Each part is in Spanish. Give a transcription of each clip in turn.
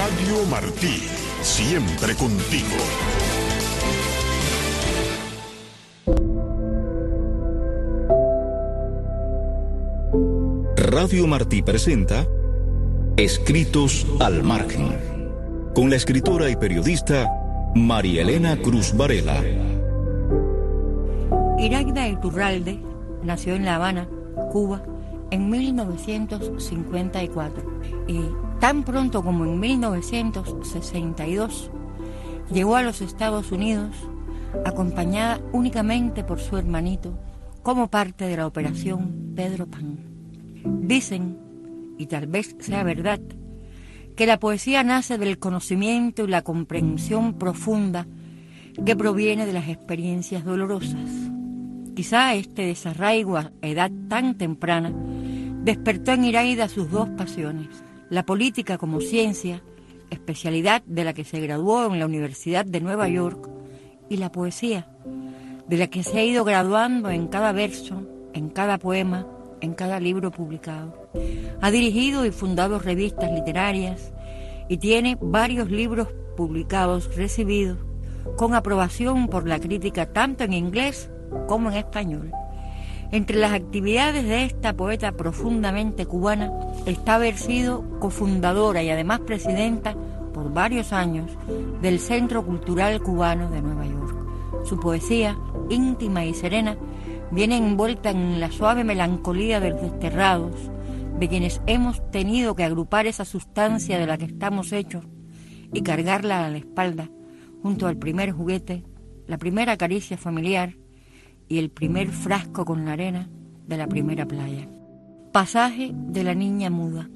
Radio Martí, siempre contigo. Radio Martí presenta Escritos al Margen, con la escritora y periodista María Elena Cruz Varela. Iraida Iturralde nació en La Habana, Cuba, en 1954 y tan pronto como en 1962 llegó a los Estados Unidos acompañada únicamente por su hermanito como parte de la operación Pedro Pan. Dicen, y tal vez sea verdad, que la poesía nace del conocimiento y la comprensión profunda que proviene de las experiencias dolorosas. Quizá este desarraigo a edad tan temprana despertó en Iraida sus dos pasiones: la política como ciencia, especialidad de la que se graduó en la Universidad de Nueva York, y la poesía, de la que se ha ido graduando en cada verso, en cada poema, en cada libro publicado. Ha dirigido y fundado revistas literarias y tiene varios libros publicados recibidos con aprobación por la crítica tanto en inglés como en español. Entre las actividades de esta poeta profundamente cubana está haber sido cofundadora y además presidenta por varios años del Centro Cultural Cubano de Nueva York. Su poesía, íntima y serena, viene envuelta en la suave melancolía de los desterrados, de quienes hemos tenido que agrupar esa sustancia de la que estamos hechos y cargarla a la espalda, junto al primer juguete, la primera caricia familiar y el primer frasco con la arena de la primera playa. Pasaje de la niña muda.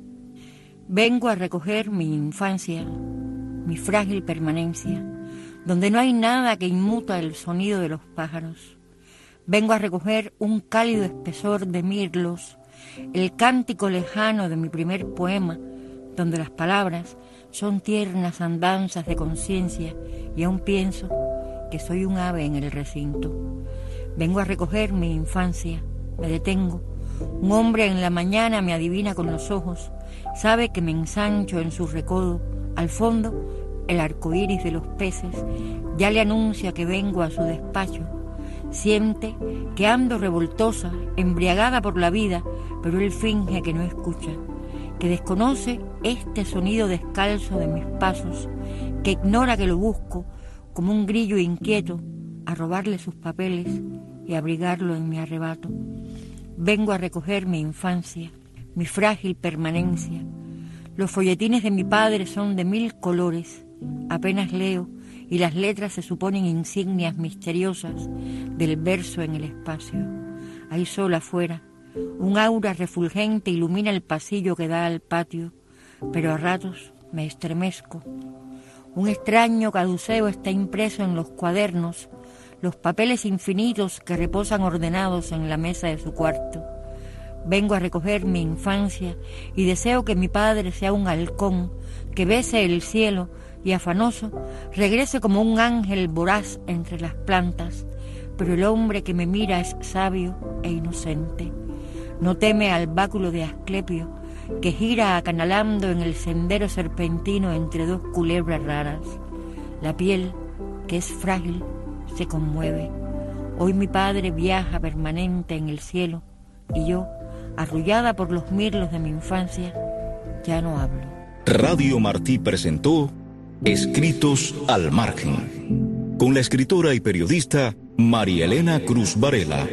Vengo a recoger mi infancia, mi frágil permanencia, donde no hay nada que inmuta el sonido de los pájaros. Vengo a recoger un cálido espesor de mirlos, el cántico lejano de mi primer poema, donde las palabras son tiernas andanzas de conciencia y aún pienso que soy un ave en el recinto. Vengo a recoger mi infancia, me detengo. Un hombre en la mañana me adivina con los ojos, sabe que me ensancho en su recodo. Al fondo, el arco iris de los peces ya le anuncia que vengo a su despacho. Siente que ando revoltosa, embriagada por la vida, pero él finge que no escucha, que desconoce este sonido descalzo de mis pasos, que ignora que lo busco como un grillo inquieto a robarle sus papeles y abrigarlo en mi arrebato. Vengo a recoger mi infancia, mi frágil permanencia. Los folletines de mi padre son de 1000 colores, apenas leo y las letras se suponen insignias misteriosas del verso en el espacio. Hay sol afuera, un aura refulgente ilumina el pasillo que da al patio, pero a ratos me estremezco. Un extraño caduceo está impreso en los cuadernos, los papeles infinitos que reposan ordenados en la mesa de su cuarto. Vengo a recoger mi infancia y deseo que mi padre sea un halcón que bese el cielo y afanoso regrese como un ángel voraz entre las plantas, pero el hombre que me mira es sabio e inocente. No teme al báculo de Asclepio que gira acanalando en el sendero serpentino entre dos culebras raras. La piel, que es frágil, se conmueve. Hoy mi padre viaja permanente en el cielo y yo, arrullada por los mirlos de mi infancia, ya no hablo. Radio Martí presentó Escritos al Margen, con la escritora y periodista María Elena Cruz Varela.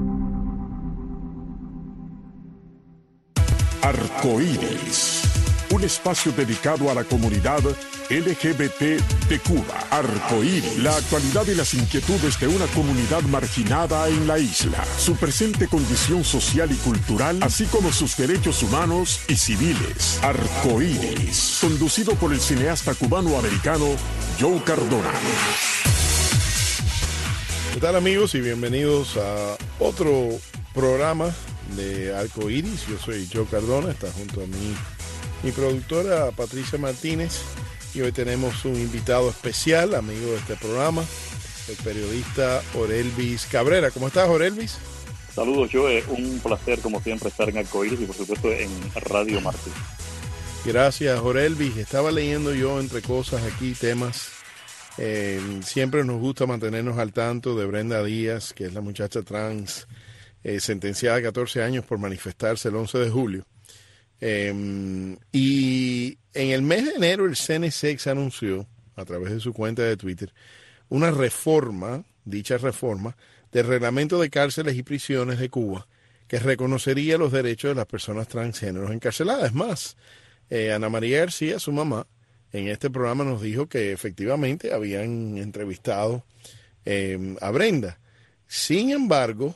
Arcoíris, un espacio dedicado a la comunidad LGBT de Cuba. Arcoíris, la actualidad y las inquietudes de una comunidad marginada en la isla, su presente condición social y cultural, así como sus derechos humanos y civiles. Arcoíris, conducido por el cineasta cubano-americano Joe Cardona. ¿Qué tal, amigos? Y bienvenidos a otro programa de Arcoíris. Yo soy Joe Cardona, está junto a mí mi productora Patricia Martínez, y hoy tenemos un invitado especial, amigo de este programa, el periodista Orelvis Cabrera. ¿Cómo estás, Orelvis? Saludos, Joe. Un placer, como siempre, estar en Arcoíris y, por supuesto, en Radio Martí. Gracias, Orelvis. Estaba leyendo yo entre cosas aquí temas. Siempre nos gusta mantenernos al tanto de Brenda Díaz, que es la muchacha trans sentenciada a 14 años por manifestarse el 11 de julio. Y en el mes de enero el CNSX anunció, a través de su cuenta de Twitter, una reforma, dicha reforma, del reglamento de cárceles y prisiones de Cuba, que reconocería los derechos de las personas transgéneros encarceladas. Es más, Ana María García, su mamá, en este programa nos dijo que efectivamente habían entrevistado a Brenda. Sin embargo,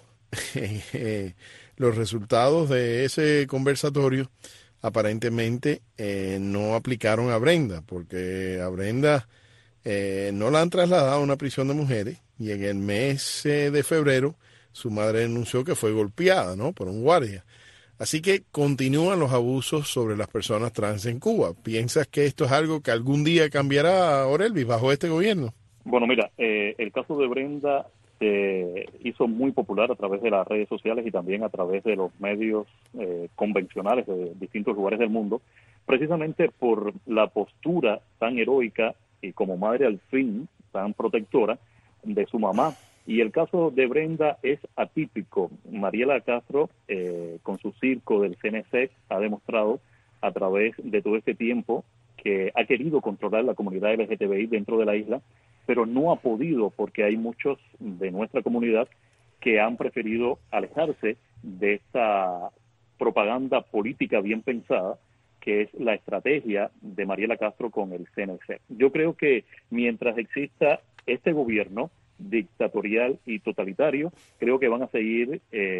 los resultados de ese conversatorio aparentemente no aplicaron a Brenda, porque a Brenda no la han trasladado a una prisión de mujeres, y en el mes de febrero su madre denunció que fue golpeada, ¿no?, por un guardia. Así que continúan los abusos sobre las personas trans en Cuba. ¿Piensas que esto es algo que algún día cambiará, Orelvis, bajo este gobierno? Bueno, mira, el caso de Brenda se hizo muy popular a través de las redes sociales y también a través de los medios convencionales de distintos lugares del mundo, precisamente por la postura tan heroica y como madre al fin tan protectora de su mamá. Y el caso de Brenda es atípico. Mariela Castro, con su circo del CNC, ha demostrado a través de todo este tiempo que ha querido controlar la comunidad LGTBI dentro de la isla, pero no ha podido porque hay muchos de nuestra comunidad que han preferido alejarse de esta propaganda política bien pensada, que es la estrategia de Mariela Castro con el CNC. Yo creo que mientras exista este gobierno dictatorial y totalitario, creo que van a seguir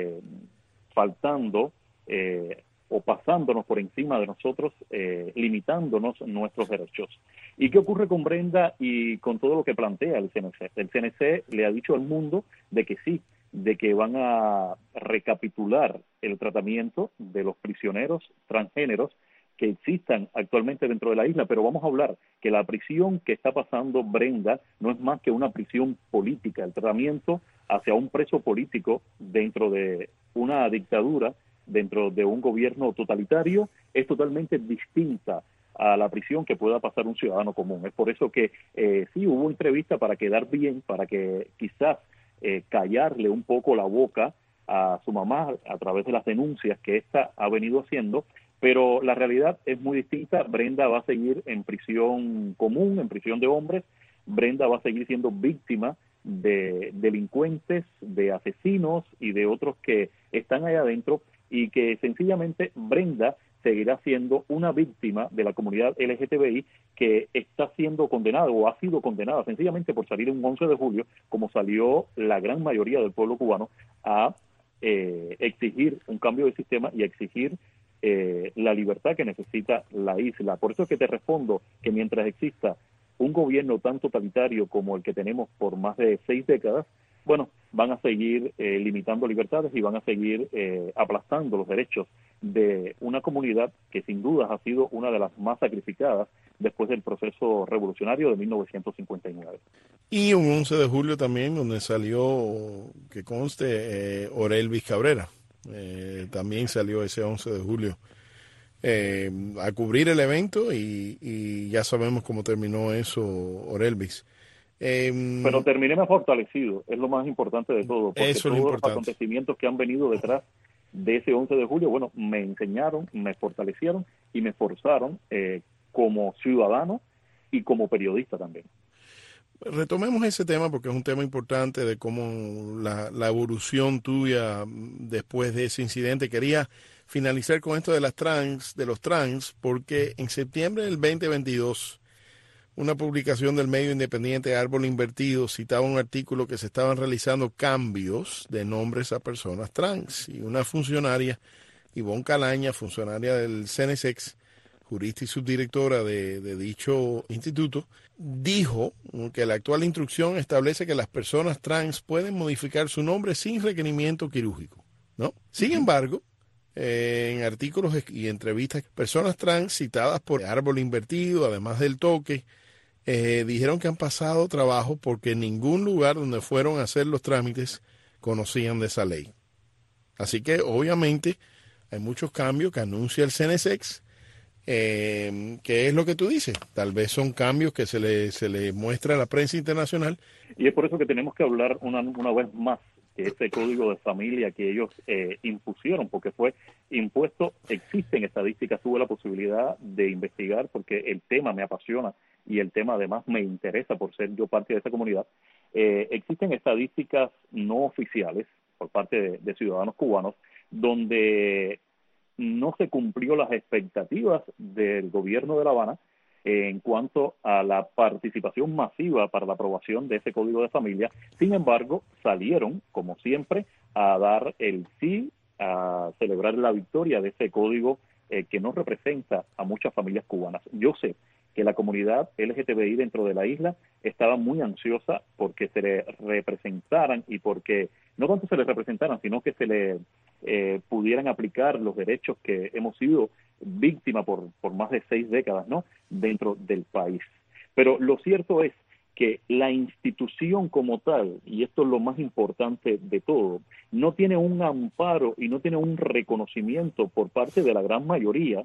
faltando o pasándonos por encima de nosotros, limitándonos nuestros derechos. ¿Y qué ocurre con Brenda y con todo lo que plantea el CNC? El CNC le ha dicho al mundo de que sí, de que van a recapitular el tratamiento de los prisioneros transgéneros que existan actualmente dentro de la isla, pero vamos a hablar que la prisión que está pasando Brenda no es más que una prisión política, el tratamiento hacia un preso político dentro de una dictadura, dentro de un gobierno totalitario, es totalmente distinta a la prisión que pueda pasar un ciudadano común. Es por eso que sí hubo entrevista para quedar bien, para que quizás callarle un poco la boca a su mamá a través de las denuncias que ésta ha venido haciendo, pero la realidad es muy distinta. Brenda va a seguir en prisión común, en prisión de hombres. Brenda va a seguir siendo víctima de delincuentes, de asesinos y de otros que están allá adentro, y que sencillamente Brenda seguirá siendo una víctima de la comunidad LGTBI que está siendo condenada o ha sido condenada sencillamente por salir un 11 de julio, como salió la gran mayoría del pueblo cubano, a exigir un cambio de sistema y a exigir la libertad que necesita la isla. Por eso es que te respondo que mientras exista un gobierno tan totalitario como el que tenemos por más de 6 décadas, bueno, van a seguir limitando libertades y van a seguir aplastando los derechos de una comunidad que sin dudas ha sido una de las más sacrificadas después del proceso revolucionario de 1959. Y un 11 de julio también donde salió, que conste, Orelvis Cabrera. También salió ese 11 de julio a cubrir el evento y ya sabemos cómo terminó eso, Orelvis. Pero terminé más fortalecido, es lo más importante de todo, porque eso todos es los acontecimientos que han venido detrás de ese 11 de julio, bueno, me enseñaron, me fortalecieron y me forzaron como ciudadano y como periodista también. Retomemos ese tema porque es un tema importante de cómo la evolución tuya después de ese incidente. Quería finalizar con esto de los trans, porque en septiembre del 2022 una publicación del medio independiente Árbol Invertido citaba un artículo que se estaban realizando cambios de nombres a personas trans, y una funcionaria, Ivonne Calaña, funcionaria del CNSX, jurista y subdirectora de dicho instituto, dijo que la actual instrucción establece que las personas trans pueden modificar su nombre sin requerimiento quirúrgico, ¿no? Sin embargo, en artículos y entrevistas, personas trans citadas por Árbol Invertido, además del Toque, dijeron que han pasado trabajo porque en ningún lugar donde fueron a hacer los trámites conocían de esa ley. Así que obviamente hay muchos cambios que anuncia el CNSX ¿Qué es lo que tú dices? Tal vez son cambios que se le muestra a la prensa internacional. Y es por eso que tenemos que hablar una vez más que ese código de familia que ellos impusieron, porque fue impuesto, existen estadísticas, tuve la posibilidad de investigar porque el tema me apasiona y el tema además me interesa por ser yo parte de esa comunidad. Existen estadísticas no oficiales por parte de ciudadanos cubanos donde no se cumplió las expectativas del gobierno de La Habana en cuanto a la participación masiva para la aprobación de ese código de familia. Sin embargo, salieron, como siempre, a dar el sí, a celebrar la victoria de ese código que no representa a muchas familias cubanas. Yo sé que la comunidad LGTBI dentro de la isla estaba muy ansiosa porque se le representaran y porque no tanto se le representaran, sino que se le pudieran aplicar los derechos que hemos sido víctimas por más de 6 décadas, ¿no?, dentro del país. Pero lo cierto es que la institución como tal, y esto es lo más importante de todo, no tiene un amparo y no tiene un reconocimiento por parte de la gran mayoría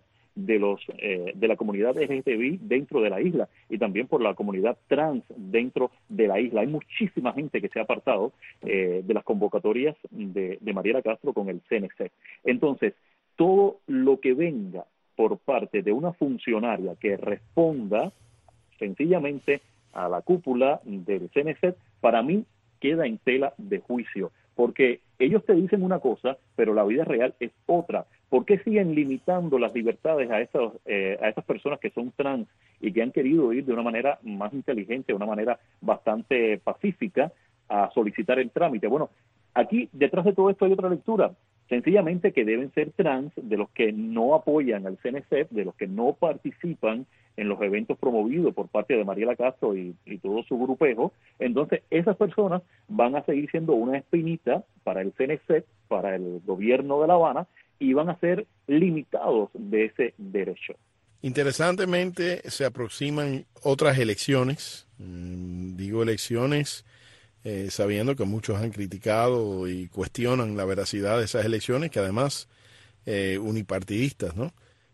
de la comunidad LGTBI dentro de la isla y también por la comunidad trans dentro de la isla. Hay muchísima gente que se ha apartado de las convocatorias de Mariela Castro con el CNC. Entonces, todo lo que venga por parte de una funcionaria que responda sencillamente a la cúpula del CNC, para mí queda en tela de juicio, porque ellos te dicen una cosa, pero la vida real es otra. ¿Por qué siguen limitando las libertades a esas personas que son trans y que han querido ir de una manera más inteligente, de una manera bastante pacífica a solicitar el trámite? Bueno, aquí detrás de todo esto hay otra lectura, sencillamente que deben ser trans de los que no apoyan al CNC, de los que no participan en los eventos promovidos por parte de Mariela Castro y todo su grupejo. Entonces esas personas van a seguir siendo una espinita para el CNC, para el gobierno de La Habana, y van a ser limitados de ese derecho. Interesantemente se aproximan otras elecciones, digo elecciones sabiendo que muchos han criticado y cuestionan la veracidad de esas elecciones, que además unipartidistas, ¿no?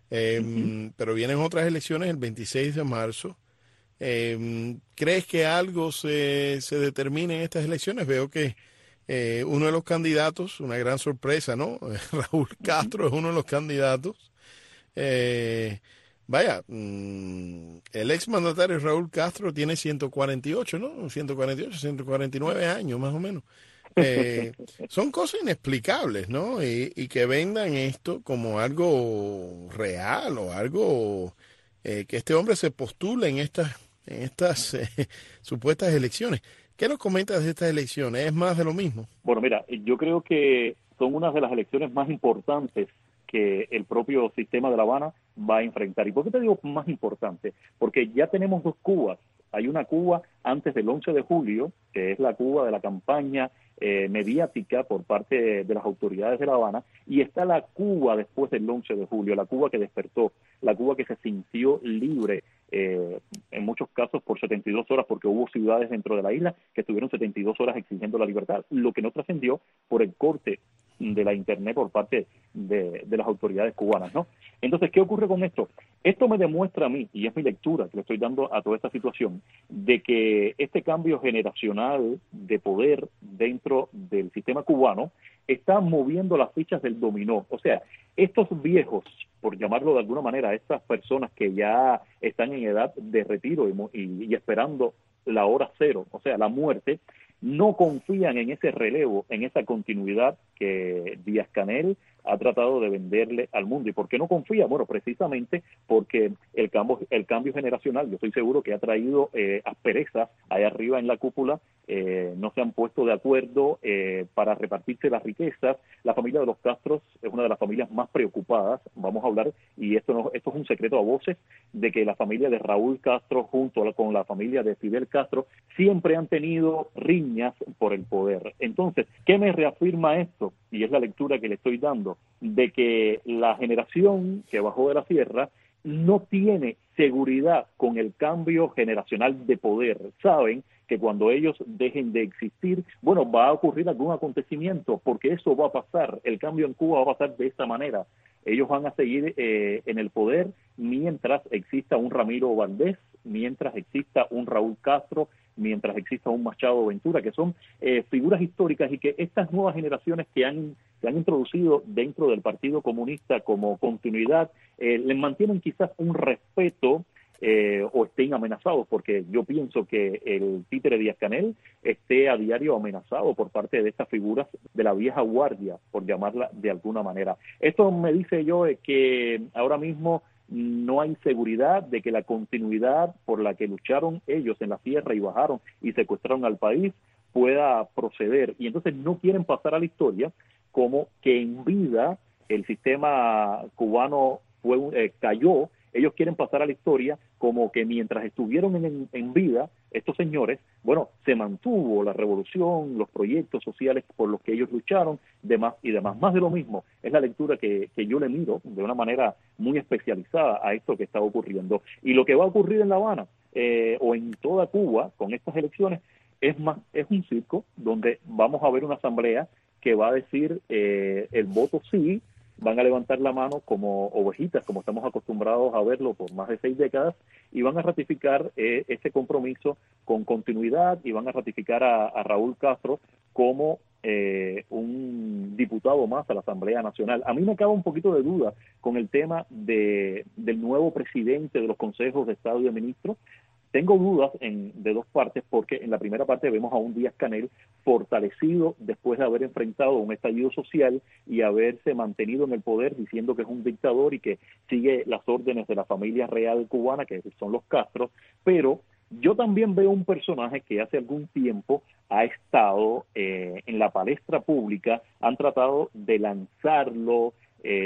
Pero vienen otras elecciones el 26 de marzo. ¿Crees que algo se determine en estas elecciones? Veo que uno de los candidatos, una gran sorpresa, ¿no? Raúl Castro es uno de los candidatos. El exmandatario Raúl Castro tiene 148, ¿no? 149 años más o menos. Son cosas inexplicables, ¿no? Y que vendan esto como algo real o algo que este hombre se postule en estas supuestas elecciones. ¿Qué nos comentas de estas elecciones? ¿Es más de lo mismo? Bueno, mira, yo creo que son una de las elecciones más importantes que el propio sistema de La Habana va a enfrentar. ¿Y por qué te digo más importante? Porque ya tenemos 2 Cubas. Hay una Cuba antes del 11 de julio, que es la Cuba de la campaña mediática por parte de las autoridades de La Habana, y está la Cuba después del 11 de julio, la Cuba que despertó, la Cuba que se sintió libre, en muchos casos por 72 horas, porque hubo ciudades dentro de la isla que estuvieron 72 horas exigiendo la libertad, lo que no trascendió por el corte de la internet por parte de las autoridades cubanas, ¿no? Entonces, ¿qué ocurre con esto? Esto me demuestra a mí, y es mi lectura que le estoy dando a toda esta situación, de que este cambio generacional de poder dentro del sistema cubano está moviendo las fichas del dominó. O sea, estos viejos, por llamarlo de alguna manera, estas personas que ya están en edad de retiro y esperando la hora cero, o sea, la muerte, no confían en ese relevo, en esa continuidad que Díaz-Canel ha tratado de venderle al mundo. ¿Y por qué no confía? Bueno, precisamente porque el cambio generacional, yo estoy seguro que ha traído asperezas allá arriba en la cúpula, no se han puesto de acuerdo para repartirse las riquezas. La familia de los Castros es una de las familias más preocupadas, vamos a hablar, y esto es un secreto a voces, de que la familia de Raúl Castro junto con la familia de Fidel Castro siempre han tenido riñas por el poder. Entonces, ¿qué me reafirma esto? Y es la lectura que le estoy dando, de que la generación que bajó de la sierra no tiene seguridad con el cambio generacional de poder. Saben que cuando ellos dejen de existir, bueno, va a ocurrir algún acontecimiento, porque eso va a pasar. El cambio en Cuba va a pasar de esta manera. Ellos van a seguir en el poder mientras exista un Ramiro Valdés, mientras exista un Raúl Castro, mientras exista un Machado Ventura, que son figuras históricas, y que estas nuevas generaciones que han introducido dentro del Partido Comunista como continuidad, les mantienen quizás un respeto o estén amenazados, porque yo pienso que el títere Díaz-Canel esté a diario amenazado por parte de estas figuras de la vieja guardia, por llamarla de alguna manera. Esto me dice yo que ahora mismo no hay seguridad de que la continuidad por la que lucharon ellos en la tierra y bajaron y secuestraron al país pueda proceder, y entonces no quieren pasar a la historia como que en vida el sistema cubano cayó. Ellos quieren pasar a la historia como que mientras estuvieron en vida estos señores, bueno, se mantuvo la revolución, los proyectos sociales por los que ellos lucharon, demás y demás. Más de lo mismo es la lectura que yo le miro de una manera muy especializada a esto que está ocurriendo. Y lo que va a ocurrir en La Habana o en toda Cuba con estas elecciones es un circo donde vamos a ver una asamblea que va a decir el voto sí, van a levantar la mano como ovejitas, como estamos acostumbrados a verlo por más de 6 décadas, y van a ratificar ese compromiso con continuidad, y van a ratificar a Raúl Castro como un diputado más a la Asamblea Nacional. A mí me acaba un poquito de duda con el tema del nuevo presidente de los consejos de Estado y de ministros. Tengo dudas de dos partes, porque en la primera parte vemos a un Díaz-Canel fortalecido después de haber enfrentado un estallido social y haberse mantenido en el poder diciendo que es un dictador y que sigue las órdenes de la familia real cubana, que son los Castro, pero yo también veo un personaje que hace algún tiempo ha estado en la palestra pública, han tratado de lanzarlo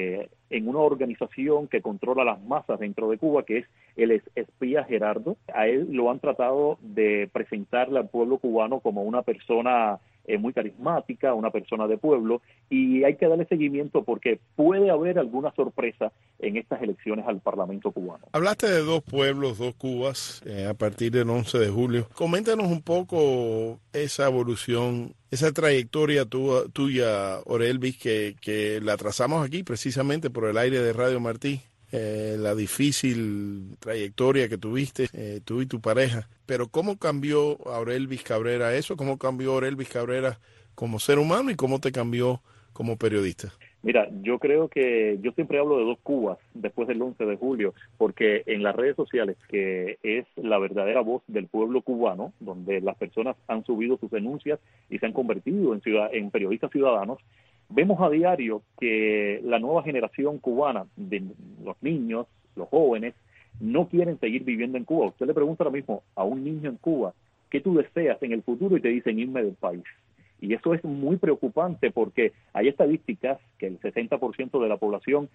en una organización que controla las masas dentro de Cuba, que es el espía Gerardo. A él lo han tratado de presentarle al pueblo cubano como una persona muy carismática, una persona de pueblo, y hay que darle seguimiento porque puede haber alguna sorpresa en estas elecciones al Parlamento cubano. Hablaste de 2 pueblos, 2 Cubas, a partir del 11 de julio. Coméntanos un poco esa evolución, esa trayectoria tuya, Orelvis, que la trazamos aquí precisamente por el aire de Radio Martí. La difícil trayectoria que tuviste, tú y tu pareja. Pero ¿cómo cambió a Orelvis Cabrera eso? ¿Cómo cambió Orelvis Cabrera como ser humano y cómo te cambió como periodista? Mira, yo creo que yo siempre hablo de 2 Cubas después del 11 de julio, porque en las redes sociales, que es la verdadera voz del pueblo cubano, donde las personas han subido sus denuncias y se han convertido en periodistas ciudadanos, vemos a diario que la nueva generación cubana, de los niños, los jóvenes, no quieren seguir viviendo en Cuba. Usted le pregunta ahora mismo a un niño en Cuba, ¿qué tú deseas en el futuro? Y te dicen irme del país. Y eso es muy preocupante porque hay estadísticas que el 60% de la población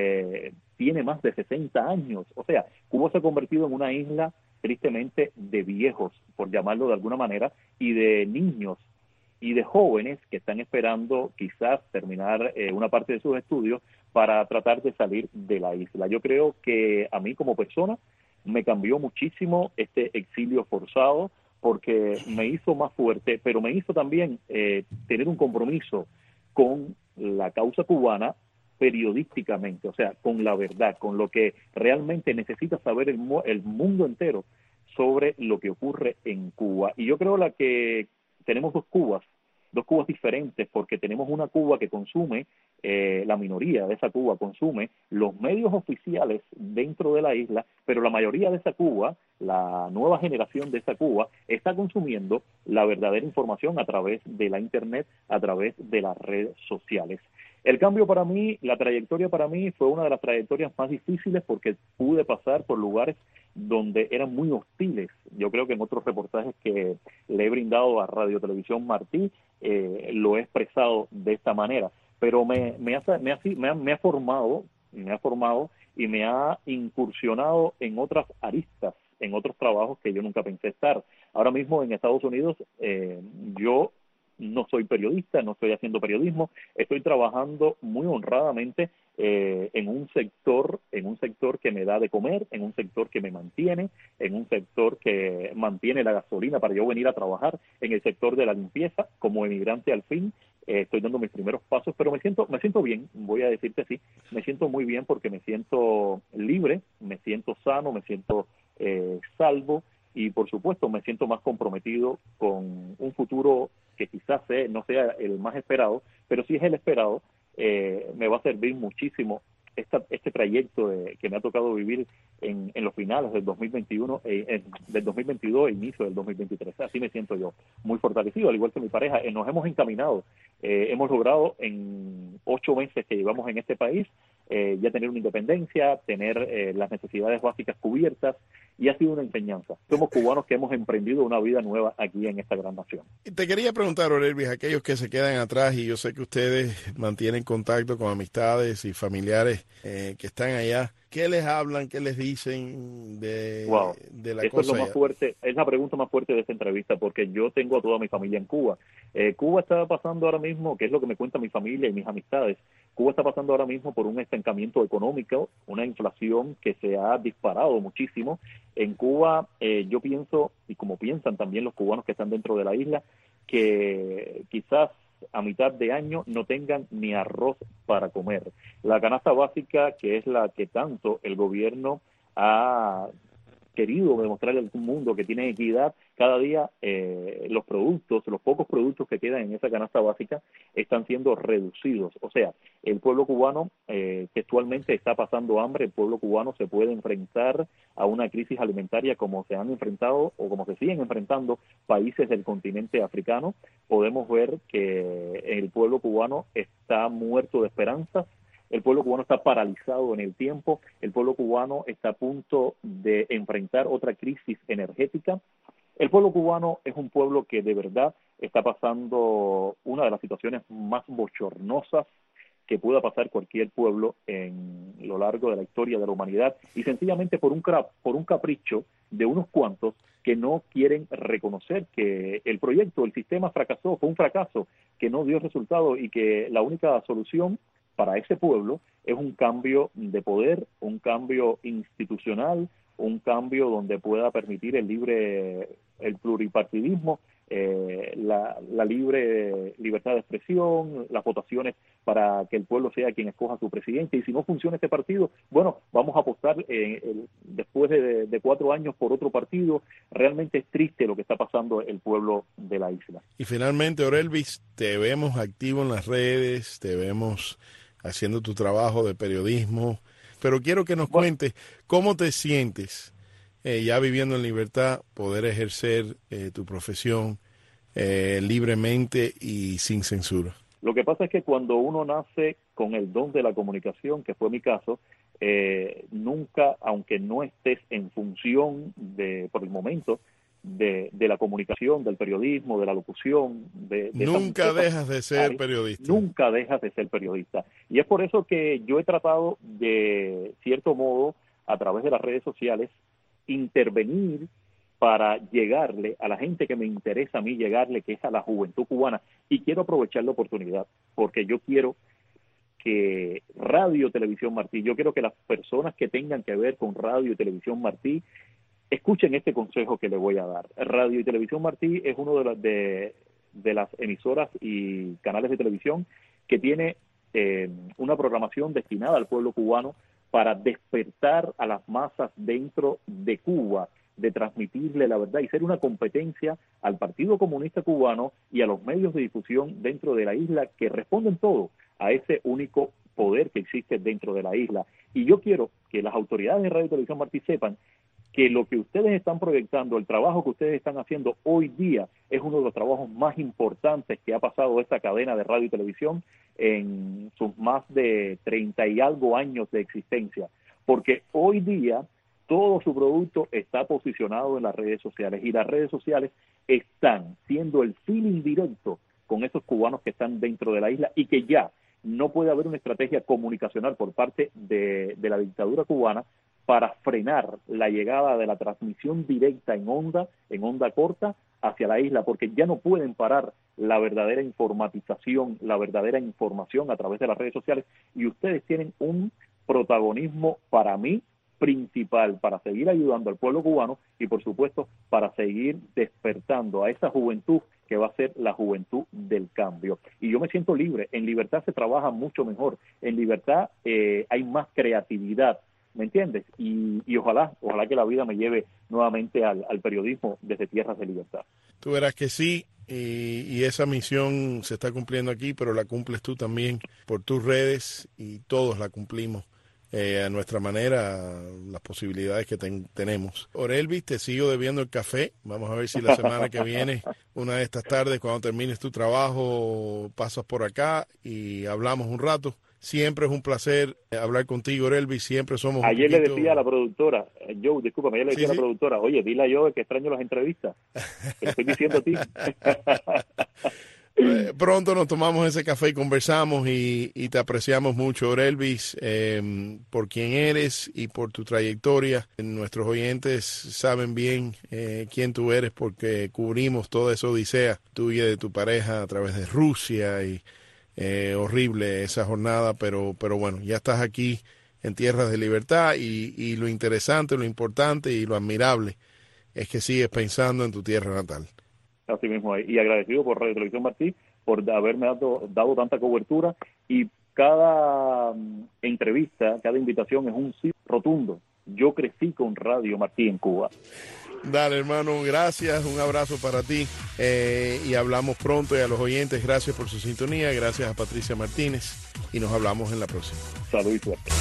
tiene más de 60 años. O sea, Cuba se ha convertido en una isla tristemente de viejos, por llamarlo de alguna manera, y de niños y de jóvenes que están esperando quizás terminar una parte de sus estudios para tratar de salir de la isla. Yo creo que a mí como persona me cambió muchísimo este exilio forzado, porque me hizo más fuerte, pero me hizo también tener un compromiso con la causa cubana periodísticamente, o sea, con la verdad, con lo que realmente necesita saber el mundo entero sobre lo que ocurre en Cuba. Y yo creo que tenemos 2 Cubas diferentes, porque tenemos una Cuba que consume, la minoría de esa Cuba consume los medios oficiales dentro de la isla, pero la mayoría de esa Cuba, la nueva generación de esa Cuba, está consumiendo la verdadera información a través de la Internet, a través de las redes sociales. El cambio para mí, la trayectoria para mí fue una de las trayectorias más difíciles, porque pude pasar por lugares donde eran muy hostiles. Yo creo que en otros reportajes que le he brindado a Radio Televisión Martí lo he expresado de esta manera, pero me ha formado y me ha incursionado en otras aristas, en otros trabajos que yo nunca pensé estar. Ahora mismo en Estados Unidos yo no soy periodista, no estoy haciendo periodismo, estoy trabajando muy honradamente en un sector que me da de comer, en un sector que me mantiene, en un sector que mantiene la gasolina para yo venir a trabajar, en el sector de la limpieza, como emigrante al fin. Estoy dando mis primeros pasos, pero me siento bien, voy a decirte así, me siento muy bien porque me siento libre, me siento sano, me siento salvo, y por supuesto me siento más comprometido con un futuro que quizás no sea el más esperado, pero si es el esperado, me va a servir muchísimo este trayecto que me ha tocado vivir en los finales del 2021, del 2022 e inicio del 2023. Así me siento yo, muy fortalecido, al igual que mi pareja. Nos hemos encaminado, hemos logrado en 8 meses que llevamos en este país ya tener una independencia, tener las necesidades básicas cubiertas, y ha sido una enseñanza. Somos cubanos que hemos emprendido una vida nueva aquí en esta gran nación. Y te quería preguntar, Orelvis, aquellos que se quedan atrás, y yo sé que ustedes mantienen contacto con amistades y familiares que están allá, ¿qué les hablan, qué les dicen de la Eso cosa es lo más allá? fuerte, es la pregunta más fuerte de esta entrevista, porque yo tengo a toda mi familia en Cuba. Cuba está pasando ahora mismo, que es lo que me cuenta mi familia y mis amistades, Cuba está pasando ahora mismo por un estancamiento económico, una inflación que se ha disparado muchísimo. En Cuba, yo pienso, y como piensan también los cubanos que están dentro de la isla, que quizás a mitad de año no tengan ni arroz para comer. La canasta básica, que es la que tanto el gobierno ha querido demostrarle al mundo que tiene equidad, cada día los pocos productos que quedan en esa canasta básica están siendo reducidos. O sea, el pueblo cubano que actualmente está pasando hambre, el pueblo cubano se puede enfrentar a una crisis alimentaria como se han enfrentado o como se siguen enfrentando países del continente africano. Podemos ver que el pueblo cubano está muerto de esperanzas. El pueblo cubano está paralizado en el tiempo, el pueblo cubano está a punto de enfrentar otra crisis energética. El pueblo cubano es un pueblo que de verdad está pasando una de las situaciones más bochornosas que pueda pasar cualquier pueblo en lo largo de la historia de la humanidad, y sencillamente por un capricho de unos cuantos que no quieren reconocer que el proyecto, el sistema fracasó, fue un fracaso, que no dio resultado, y que la única solución para ese pueblo es un cambio de poder, un cambio institucional, un cambio donde pueda permitir el pluripartidismo, la libertad de expresión, las votaciones para que el pueblo sea quien escoja a su presidente. Y si no funciona este partido, bueno, vamos a apostar después de 4 años por otro partido. Realmente es triste lo que está pasando el pueblo de la isla. Y finalmente, Orelvis, te vemos activo en las redes, te vemos haciendo tu trabajo de periodismo, pero quiero que nos cuentes cómo te sientes ya viviendo en libertad, poder ejercer tu profesión libremente y sin censura. Lo que pasa es que cuando uno nace con el don de la comunicación, que fue mi caso, nunca, aunque no estés en función por el momento, de la comunicación, del periodismo, de la locución, nunca dejas de ser periodista. Nunca dejas de ser periodista. Y es por eso que yo he tratado de cierto modo, a través de las redes sociales, intervenir para llegarle a la gente que me interesa a mí llegarle, que es a la juventud cubana. Y quiero aprovechar la oportunidad, porque yo quiero que Radio Televisión Martí, yo quiero que las personas que tengan que ver con Radio y Televisión Martí escuchen este consejo que le voy a dar. Radio y Televisión Martí es uno de las emisoras y canales de televisión que tiene una programación destinada al pueblo cubano para despertar a las masas dentro de Cuba, de transmitirle la verdad y ser una competencia al Partido Comunista Cubano y a los medios de difusión dentro de la isla, que responden todo a ese único poder que existe dentro de la isla. Y yo quiero que las autoridades de Radio y Televisión Martí sepan que lo que ustedes están proyectando, el trabajo que ustedes están haciendo hoy día, es uno de los trabajos más importantes que ha pasado esta cadena de radio y televisión en sus más de 30 y algo años de existencia, porque hoy día todo su producto está posicionado en las redes sociales, y las redes sociales están siendo el feeling directo con esos cubanos que están dentro de la isla, y que ya no puede haber una estrategia comunicacional por parte de la dictadura cubana para frenar la llegada de la transmisión directa en onda corta hacia la isla, porque ya no pueden parar la verdadera informatización, la verdadera información a través de las redes sociales, y ustedes tienen un protagonismo, para mí, principal para seguir ayudando al pueblo cubano y, por supuesto, para seguir despertando a esa juventud que va a ser la juventud del cambio. Y yo me siento libre. En libertad se trabaja mucho mejor. En libertad hay más creatividad, ¿me entiendes? Y ojalá que la vida me lleve nuevamente al periodismo desde tierras de libertad. Tú verás que sí, y esa misión se está cumpliendo aquí, pero la cumples tú también por tus redes, y todos la cumplimos a nuestra manera, las posibilidades que tenemos. Orelvis, te sigo debiendo el café. Vamos a ver si la semana que viene, una de estas tardes, cuando termines tu trabajo, pasas por acá y hablamos un rato. Siempre es un placer hablar contigo, Orelvis. Siempre somos Ayer le decía a la productora, Joe, discúlpame, ayer le decía a la productora, oye, dile a Joe que extraño las entrevistas. Te lo estoy diciendo a ti. Pronto nos tomamos ese café y conversamos, y te apreciamos mucho, Orelvis, por quien eres y por tu trayectoria. Nuestros oyentes saben bien quién tú eres, porque cubrimos toda esa odisea tuya y de tu pareja a través de Rusia, y horrible esa jornada, pero bueno, ya estás aquí en tierras de libertad, y lo interesante, lo importante y lo admirable es que sigues pensando en tu tierra natal. Así mismo, y agradecido por Radio Televisión Martí por haberme dado tanta cobertura, y cada entrevista, cada invitación es un sí rotundo. Yo crecí con Radio Martí en Cuba. Dale, hermano, gracias, un abrazo para ti, y hablamos pronto. Y a los oyentes, gracias por su sintonía, gracias a Patricia Martínez, y nos hablamos en la próxima. Salud y suerte.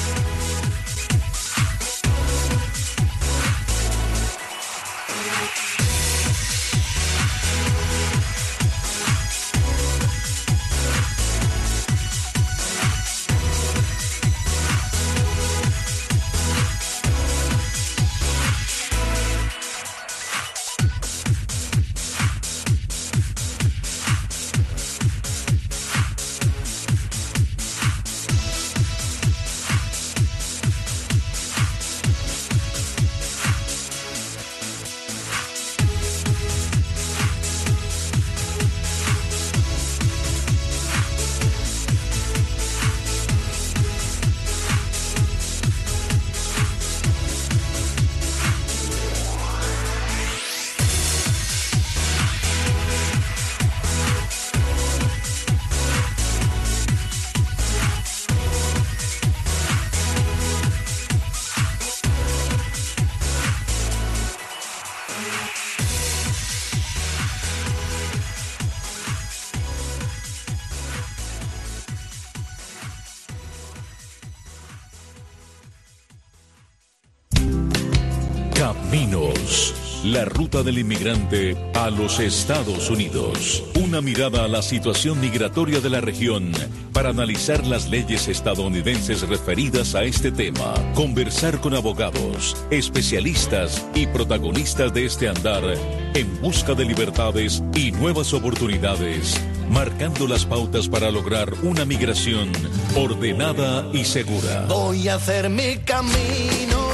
Caminos, la ruta del inmigrante a los Estados Unidos. Una mirada a la situación migratoria de la región para analizar las leyes estadounidenses referidas a este tema. Conversar con abogados, especialistas y protagonistas de este andar en busca de libertades y nuevas oportunidades, marcando las pautas para lograr una migración ordenada y segura. Voy a hacer mi camino.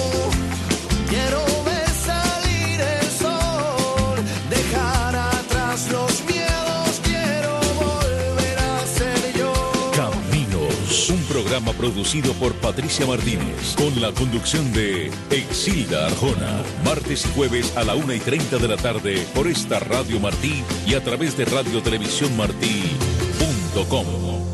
Quiero ver salir el sol, dejar atrás los miedos, quiero volver a ser yo. Caminos, un programa producido por Patricia Martínez, con la conducción de Exilda Arjona, martes y jueves a la 1:30 de la tarde por esta Radio Martí y a través de radiotelevisiónmartí.com.